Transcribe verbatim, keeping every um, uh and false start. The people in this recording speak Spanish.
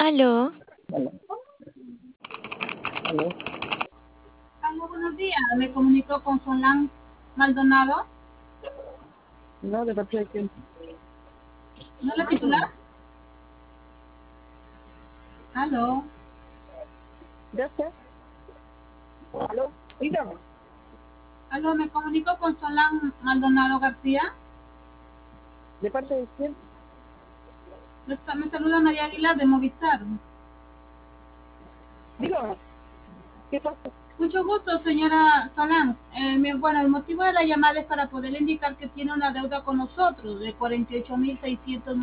Aló, Aló, aló. Aló, buenos días. Me comunico con Solán Maldonado. No, de parte de quién. ¿No es la titular? Aló. Ya está. Aló, dígame. Aló, me comunico con Solán Maldonado García. ¿De parte de quién? Me me saluda María Aguilar de Movistar. Dígame. ¿Qué pasa? Mucho gusto, señora Solán. Eh, mi- bueno, el motivo de la llamada es para poderle indicar que tiene una deuda con nosotros de cuarenta y ocho mil seiscientos